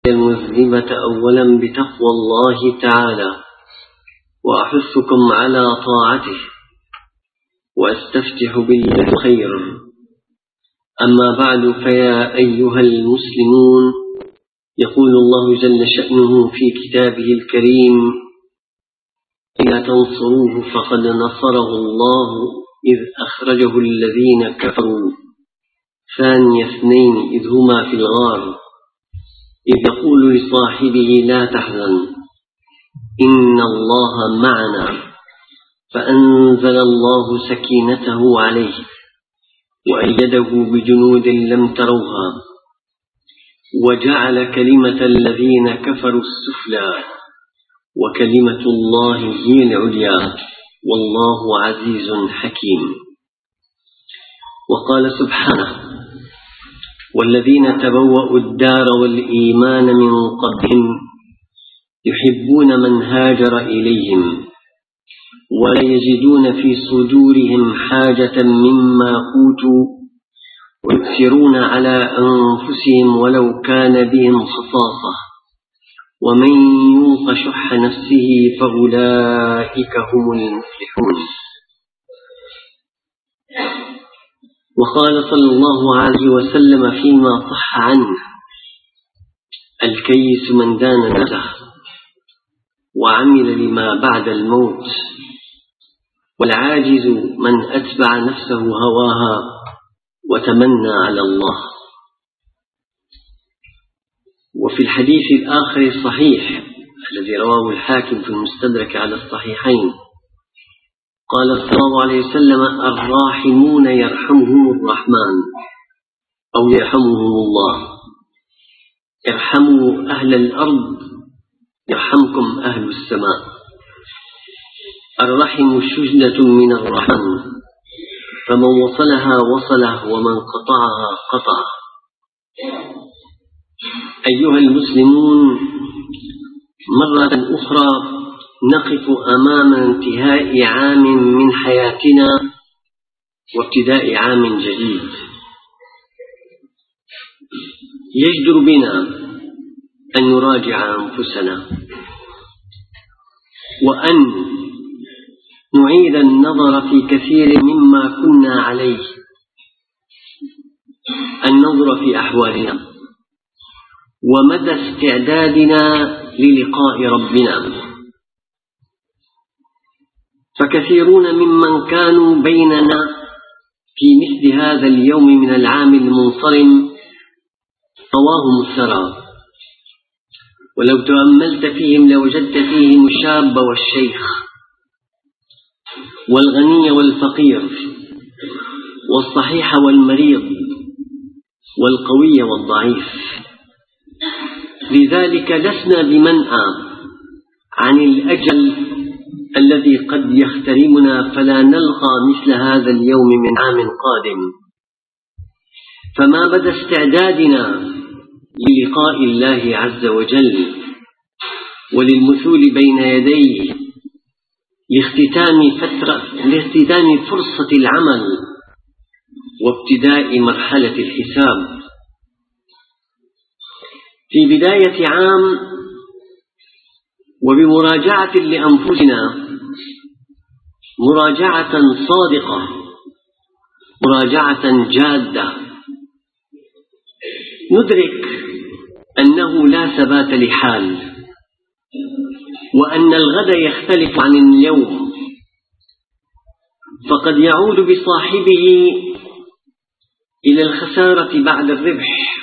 المذنبة أولا بتقوى الله تعالى، وأحثكم على طاعته، وأستفتح بالله خير. أما بعد، فيا أيها المسلمون، يقول الله جل شأنه في كتابه الكريم: إن تنصروه فقد نصره الله إذ أخرجه الذين كفروا ثاني اثنين إذ هما في الغار إذ يقول لصاحبه لا تحزن إن الله معنا، فأنزل الله سكينته عليه وأيده بجنود لم تروها وجعل كلمة الذين كفروا السفلى وكلمة الله هي العليا والله عزيز حكيم. وقال سبحانه: والذين تبوأوا الدار والإيمان من قبلهم يحبون من هاجر إليهم ولا يجدون في صدورهم حاجة مما أوتوا ويؤثرون على أنفسهم ولو كان بهم خصاصة ومن يوق شح نفسه فأولئك هم المفلحون. وقال صلى الله عليه وسلم فيما صح عنه: الكيس من دان نفسه وعمل لما بعد الموت، والعاجز من أتبع نفسه هواها وتمنى على الله. وفي الحديث الآخر الصحيح الذي رواه الحاكم في المستدرك على الصحيحين قال صلى الله عليه وسلم: الراحمون يرحمهم الرحمن أو يرحمهم الله، ارحموا أهل الأرض يرحمكم أهل السماء. الرحم شجنة من الرحمن، فمن وصلها وصله ومن قطعها قطعه. أيها المسلمون، مرة أخرى نقف أمام انتهاء عام من حياتنا وابتداء عام جديد. يجدر بنا أن نراجع أنفسنا وأن نعيد النظر في كثير مما كنا عليه، النظر في أحوالنا ومدى استعدادنا للقاء ربنا. فكثيرون ممن كانوا بيننا في مثل هذا اليوم من العام المنصرم طواهم الثرى، ولو تأملت فيهم لوجدت فيهم الشاب والشيخ والغني والفقير والصحيح والمريض والقوي والضعيف. لذلك لسنا بمنأى عن الأجل الذي قد يخترمنا فلا نلقى مثل هذا اليوم من عام قادم. فما بدا استعدادنا للقاء الله عز وجل وللمثول بين يديه لاختتام فرصة العمل وابتداء مرحلة الحساب. في بداية عام وبمراجعة لأنفسنا، مراجعة صادقة، مراجعة جادة، ندرك أنه لا ثبات لحال، وأن الغد يختلف عن اليوم، فقد يعود بصاحبه إلى الخسارة بعد الربح،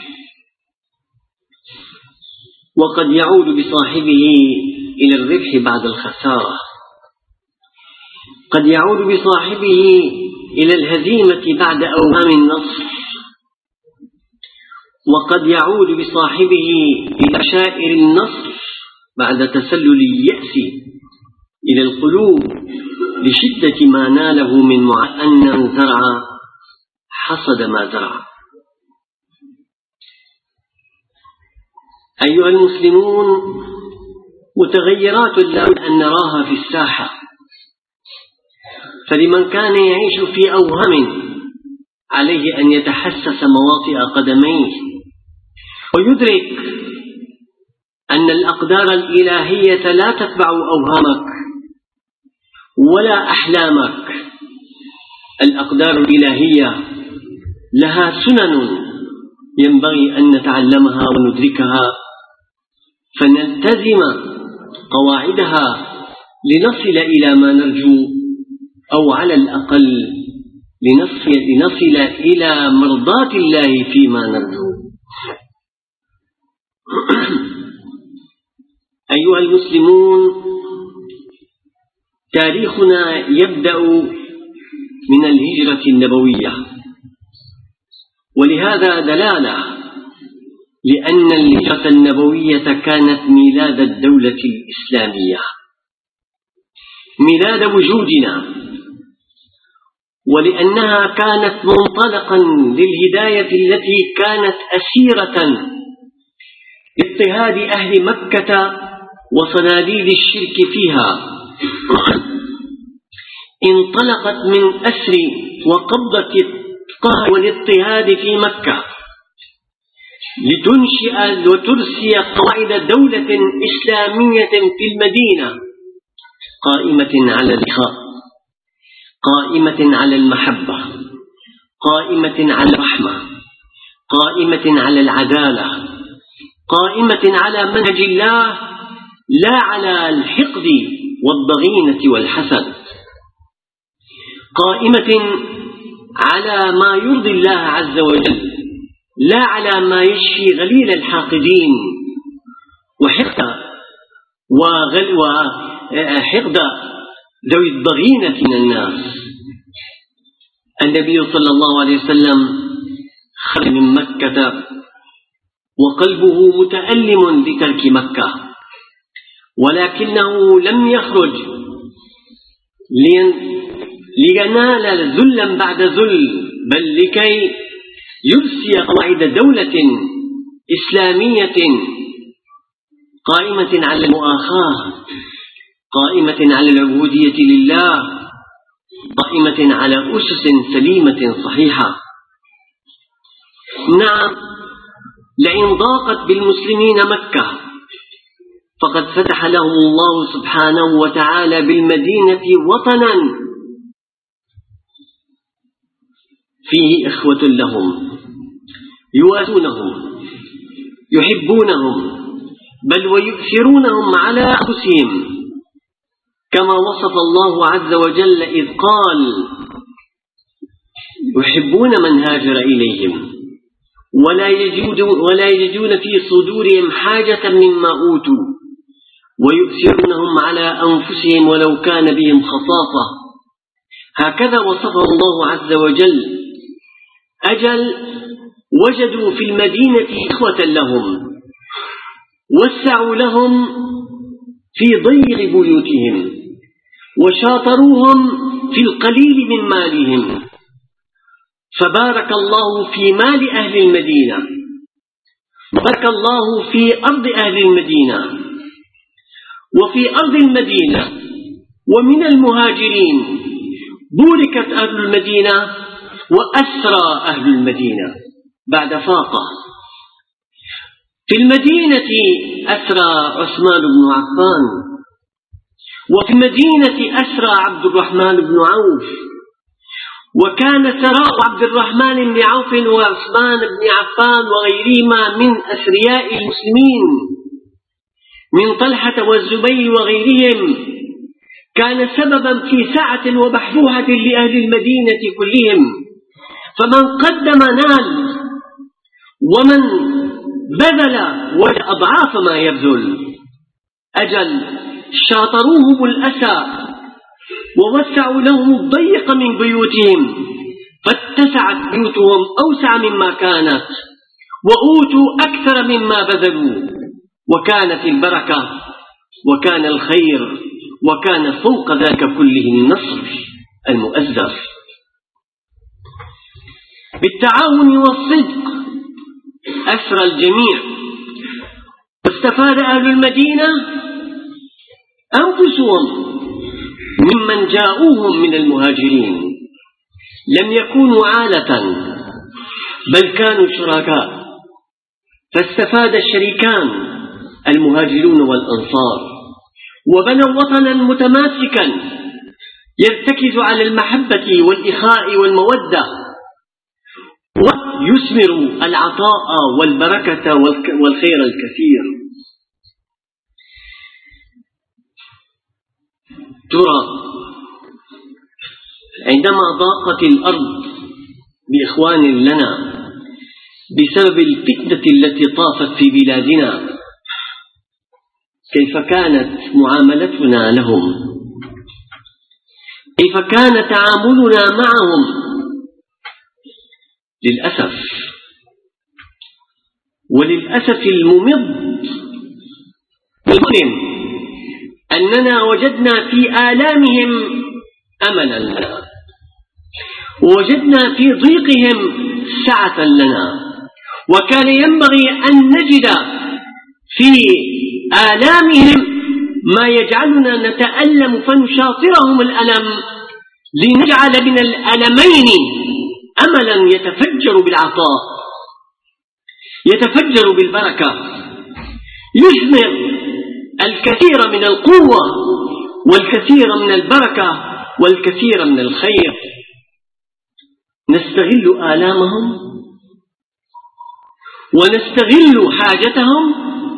وقد يعود بصاحبه إلى الربح بعد الخسارة، قد يعود بصاحبه إلى الهزيمة بعد أوهام النصر، وقد يعود بصاحبه إلى بشائر النصر بعد تسلل اليأس إلى القلوب لشدة ما ناله من أن زرع حصد ما زرع. أيها المسلمون، متغيرات لا بد أن نراها في الساحة. فلمن كان يعيش في أوهم عليه أن يتحسس مواطئ قدميه ويدرك أن الأقدار الإلهية لا تتبع أوهامك ولا أحلامك. الأقدار الإلهية لها سنن ينبغي أن نتعلمها وندركها، فنلتزم قواعدها لنصل إلى ما نرجو، أو على الأقل لنصل إلى مرضاة الله فيما نرجو. أيها المسلمون، تاريخنا يبدأ من الهجرة النبوية، ولهذا دلالة، لأن الهجرة النبوية كانت ميلاد الدولة الإسلامية، ميلاد وجودنا، ولأنها كانت منطلقا للهداية التي كانت أسيرة لاضطهاد أهل مكة وصناديد الشرك فيها. انطلقت من أسر وقبضة القهر والاضطهاد في مكة لتنشئ وترسي قواعد دولة إسلامية في المدينة، قائمة على الإخاء، قائمة على المحبة، قائمة على الرحمة، قائمة على العدالة، قائمة على منهج الله لا على الحقد والضغينة والحسد، قائمة على ما يرضي الله عز وجل لا على ما يشفي غليل الحاقدين وحقد ذوي الضغينة من الناس. النبي صلى الله عليه وسلم خرج من مكة وقلبه متألم بترك مكة، ولكنه لم يخرج لينال ذلا بعد ذل، بل لكي يرسي قواعد دولة إسلامية قائمة على المؤاخاة، قائمة على العبودية لله، قائمة على أسس سليمة صحيحة. نعم، لئن ضاقت بالمسلمين مكة فقد فتح لهم الله سبحانه وتعالى بالمدينة وطنا فيه إخوة لهم يواسونهم يحبونهم، بل ويؤثرونهم على أنفسهم، كما وصف الله عز وجل إذ قال: يحبون من هاجر إليهم ولا يجدون في صدورهم حاجة مما أوتوا ويؤثرونهم على أنفسهم ولو كان بهم خصاصة. هكذا وصفه الله عز وجل. أجل وجدوا في المدينة إخوة لهم، وسعوا لهم في ضيق بيوتهم، وشاطروهم في القليل من مالهم، فبارك الله في مال أهل المدينة، بارك الله في أرض أهل المدينة، وفي أرض المدينة ومن المهاجرين بوركت أهل المدينة وأسرى أهل المدينة بعد فاقة. في المدينة أسرى عثمان بن عفان، وفي المدينة أسرى عبد الرحمن بن عوف، وكان ثراء عبد الرحمن بن عوف وعثمان بن عفان وغيرهما من أثرياء المسلمين من طلحة والزبير وغيرهم كان سببا في سعة وبحبوحة لأهل المدينة كلهم، فمن قدم نال، ومن بذل وجد أضعاف ما يبذل. أجل شاطروهم الأسى ووسعوا لهم الضيق من بيوتهم، فاتسعت بيوتهم أوسع مما كانت، وأوتوا أكثر مما بذلوا، وكانت البركة وكان الخير، وكان فوق ذلك كله النصر المؤزر. بالتعاون والصدق أسرى الجميع، واستفاد أهل المدينة أنفسهم ممن جاءوهم من المهاجرين، لم يكونوا عالة بل كانوا شركاء، فاستفاد الشريكان المهاجرون والأنصار، وبنوا وطنا متماسكا يرتكز على المحبة والإخاء والمودة، ويثمر العطاء والبركة والخير الكثير. ترى عندما ضاقت الأرض بإخوان لنا بسبب الفتنة التي طافت في بلادنا، كيف كانت معاملتنا لهم؟ كيف كان تعاملنا معهم؟ للأسف وللأسف الممض والمؤلم أننا وجدنا في آلامهم أملا لنا، ووجدنا في ضيقهم سعة لنا، وكان ينبغي أن نجد في آلامهم ما يجعلنا نتألم فنشاطرهم الألم، لنجعل من الألمين أملا يتفجر بالعطاء، يتفجر بالبركة، يثمر الكثير من القوة والكثير من البركة والكثير من الخير. نستغل آلامهم ونستغل حاجتهم.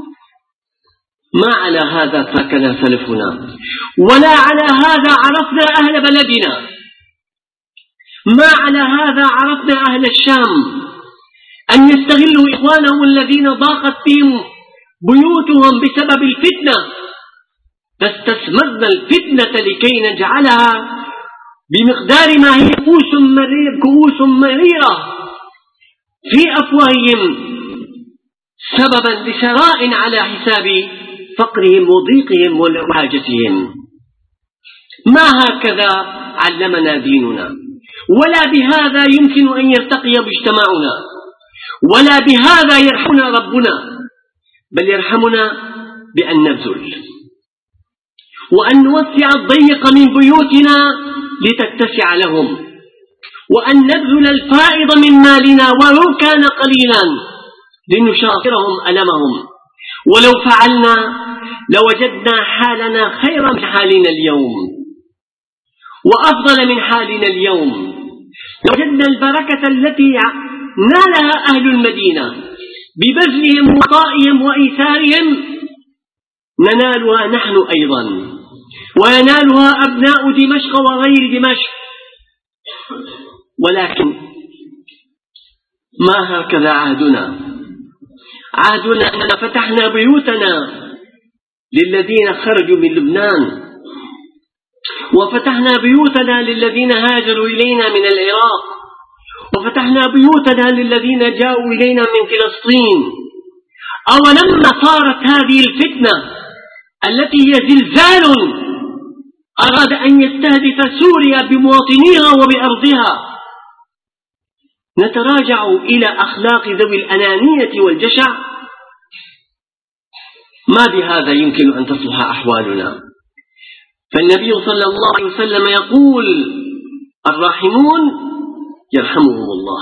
ما على هذا تركنا سلفنا، ولا على هذا عرفنا أهل بلدنا، ما على هذا عرفنا أهل الشام، أن يستغلوا إخوانهم الذين ضاقت بهم بيوتهم بسبب الفتنة، فاستثمرنا الفتنة لكي نجعلها بمقدار ما هي كؤوس مريرة في أفواههم سببا لثراء على حساب فقرهم وضيقهم وحاجتهم. ما هكذا علمنا ديننا، ولا بهذا يمكن أن يرتقي مجتمعنا، ولا بهذا يرحمنا ربنا، بل يرحمنا بأن نبذل وأن نوسع الضيق من بيوتنا لتتسع لهم، وأن نبذل الفائض من مالنا ولو كان قليلا لنشاطرهم ألمهم. ولو فعلنا لوجدنا حالنا خيرا من حالنا اليوم وأفضل من حالنا اليوم، لوجدنا البركة التي نالها أهل المدينة ببذلهم وطائهم وإيثارهم ننالها نحن أيضا، وينالها أبناء دمشق وغير دمشق. ولكن ما هكذا عهدنا. عهدنا أننا فتحنا بيوتنا للذين خرجوا من لبنان، وفتحنا بيوتنا للذين هاجروا إلينا من العراق، وفتحنا بيوتنا للذين جاءوا إلينا من فلسطين. أولما صارت هذه الفتنة التي هي زلزال أراد أن يستهدف سوريا بمواطنيها وبأرضها، نتراجع إلى أخلاق ذوي الأنانية والجشع؟ ما بهذا يمكن أن تصلح أحوالنا. فالنبي صلى الله عليه وسلم يقول: الراحمون يرحمهم الله.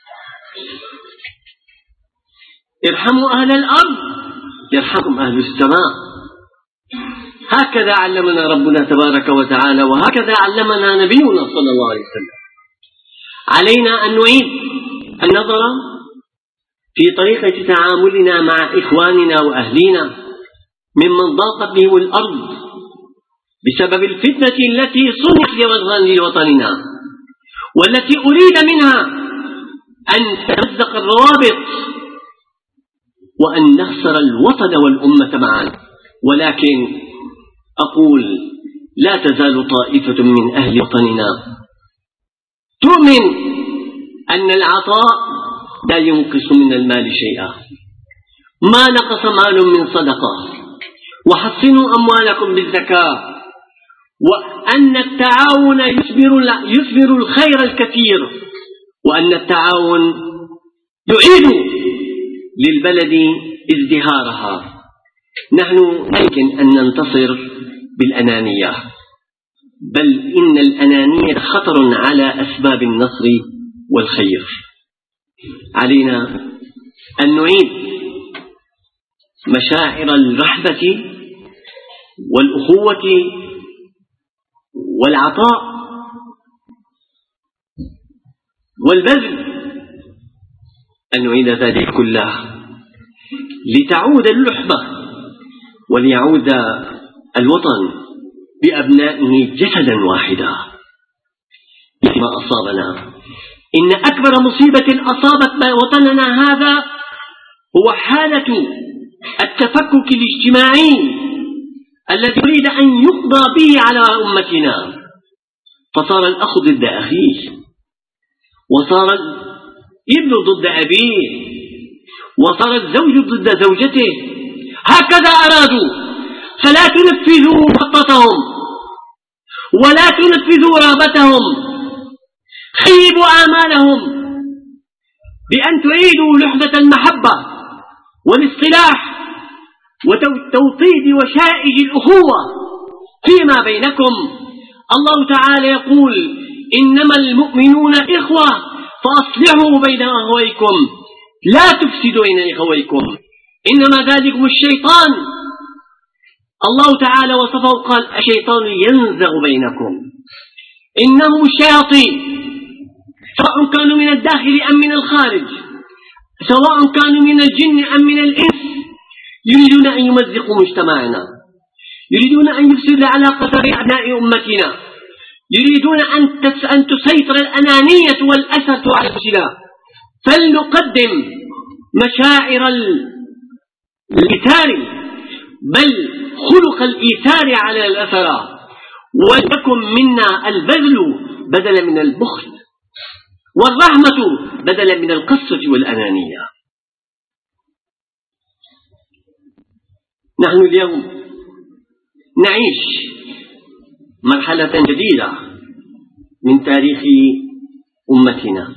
ارحموا أهل الأرض يرحمكم أهل السماء. هكذا علمنا ربنا تبارك وتعالى، وهكذا علمنا نبينا صلى الله عليه وسلم. علينا أن نعيد النظر في طريقة تعاملنا مع إخواننا وأهلينا ممن ضاقت بهم الأرض بسبب الفتنة التي صنعت لوطننا، والتي أريد منها أن تمزق الروابط وأن نخسر الوطن والأمة معا. ولكن أقول: لا تزال طائفة من أهل وطننا تؤمن أن العطاء لا ينقص من المال شيئا، ما نقص مال من صدقة، وحصنوا أموالكم بالزكاة، وأن التعاون يثمر الخير الكثير، وأن التعاون يعيد للبلد ازدهارها. نحن لا يمكن أن ننتصر بالأنانية، بل إن الأنانية خطر على أسباب النصر والخير. علينا أن نعيد مشاعر الرحبة والأخوة والعطاء والبذل، أن نعيد ذلك كله لتعود اللحمة وليعود الوطن بأبنائه جسدا واحدا. ما أصابنا، إن أكبر مصيبة أصابت وطننا هذا هو حالة التفكك الاجتماعي الذي يريد أن يقضى به على أمتنا، فصار الأخ ضد أخيه، وصار الابن ضد أبيه، وصار الزوج ضد زوجته. هكذا أرادوا، فلا تنفذوا خطتهم ولا تنفذوا رغبتهم، خيبوا آمالهم بأن تعيدوا لحظة المحبة والاصطلاح وتوطيد وشائج الأخوة فيما بينكم. الله تعالى يقول: إنما المؤمنون إخوة فأصلحوا بين أخويكم لا تفسدوا بين أخويكم إنما ذلكم الشيطان. الله تعالى وصفه قال: الشيطان ينزغ بينكم إنه شياطين، سواء كانوا من الداخل أم من الخارج، سواء كانوا من الجن أم من الإنس، يريدون أن يمزقوا مجتمعنا، يريدون أن يفسدوا العلاقة بين أبناء أمتنا، يريدون أن تسيطر الأنانية والأسرة على الأنفسنا. فلنقدم مشاعر الإيثار، بل خلق الإيثار على الأثر، وليكن منا البذل بدلا من البخل، والرحمة بدلا من القسوة والأنانية. نحن اليوم نعيش مرحلة جديدة من تاريخ أمتنا،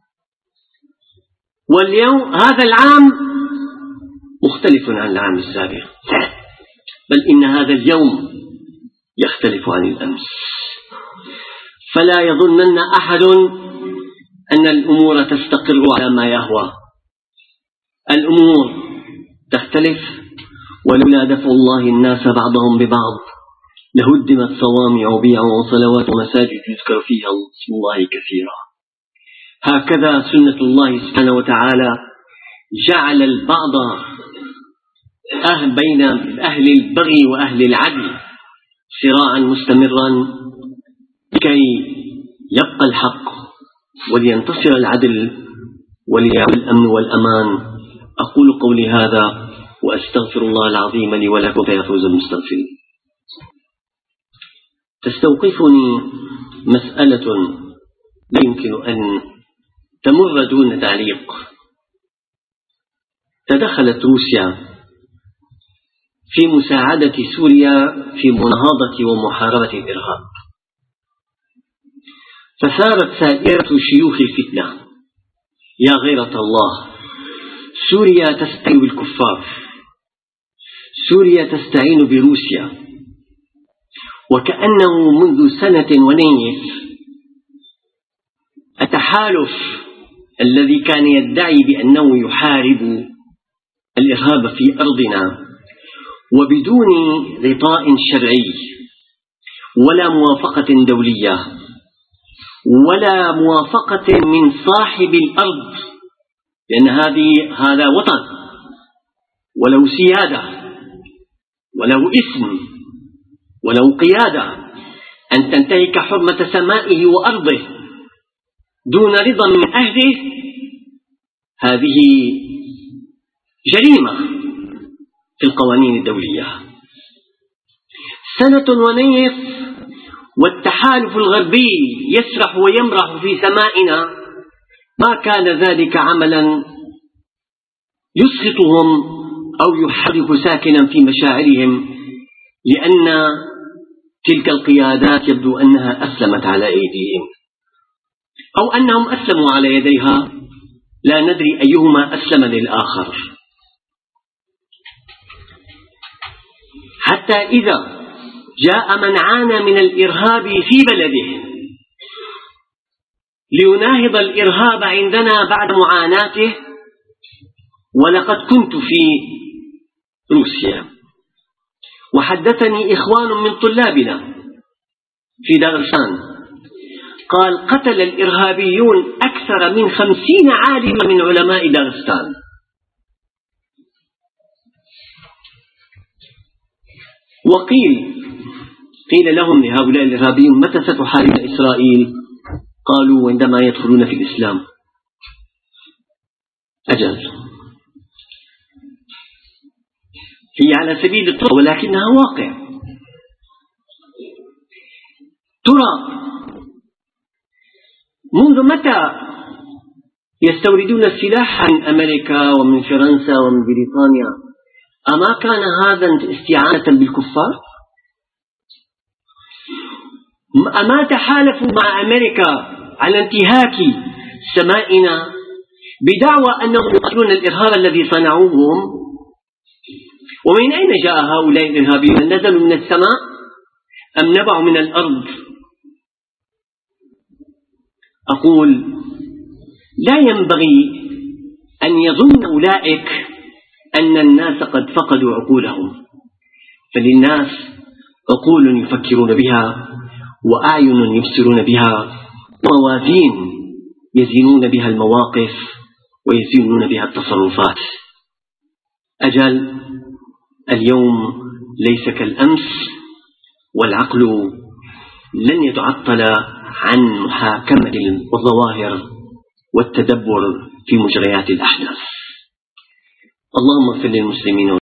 واليوم هذا العام مختلف عن العام السابق، بل إن هذا اليوم يختلف عن الأمس. فلا يظنن أحد أن الأمور تستقر على ما يهوى، الأمور تختلف، ولولا دفع الله الناس بعضهم ببعض لهدمت صوامع وبيع وصلوات ومساجد يذكر فيها اسم الله كثيرا. هكذا سنة الله سبحانه وتعالى جعل البعض بين أهل البغي وأهل العدل صراعا مستمرا لكي يبقى الحق ولينتصر العدل وليعود الأمن والأمان. أقول قولي هذا وأستغفر الله العظيم لي ولكم فيفوز المستغفرين. تستوقفني مسألة لا يمكن أن تمر دون تعليق. تدخلت روسيا في مساعدة سوريا في مناهضة ومحاربة الإرهاب، فثارت سائرة شيوخ الفتنة: يا غيرة الله، سوريا تستعين بالكفار، سوريا تستعين بروسيا. وكأنه منذ سنة ونيف التحالف الذي كان يدعي بأنه يحارب الإرهاب في أرضنا وبدون غطاء شرعي ولا موافقة دولية ولا موافقة من صاحب الأرض، لأن هذا وطن وله سيادة وله اسم وله قيادة، أن تنتهك حرمة سمائه وأرضه دون رضا من أهله هذه جريمة في القوانين الدولية. سنة ونيف والتحالف الغربي يسرح ويمرح في سمائنا، ما كان ذلك عملا يسخطهم أو يحرك ساكنا في مشاعرهم، لأن تلك القيادات يبدو أنها أسلمت على أيديهم أو أنهم أسلموا على يديها، لا ندري أيهما أسلم للآخر. حتى إذا جاء من عانى من الإرهاب في بلده ليناهض الإرهاب عندنا بعد معاناته، ولقد كنت في روسيا. وحدثني إخوان من طلابنا في داغستان قال قتل الإرهابيون أكثر من 50 عالما من علماء داغستان. قيل لهم لهؤلاء الإرهابيين متى ستحارب إسرائيل؟ قالوا عندما يدخلون في الإسلام. أجل، هي على سبيل الطرق ولكنها واقع. ترى منذ متى يستوردون السلاح من أمريكا ومن فرنسا ومن بريطانيا؟ أما كان هذا استعانة بالكفار؟ أما تحالفوا مع أمريكا على انتهاك سمائنا بدعوى أنهم يقتلون الإرهاب الذي صنعوهم؟ ومن أين جاء هؤلاء الإرهابيون؟ نزلوا من السماء أم نبعوا من الأرض؟ أقول لا ينبغي أن يظن أولئك أن الناس قد فقدوا عقولهم، فللناس عقول يفكرون بها وأعين يبصرون بها وموازين يزنون بها المواقف ويزنون بها التصرفات. أجل، اليوم ليس كالأمس، والعقل لن يتعطل عن محاكمة الظواهر والتدبر في مجريات الأحداث. اللهم اغفر للمسلمين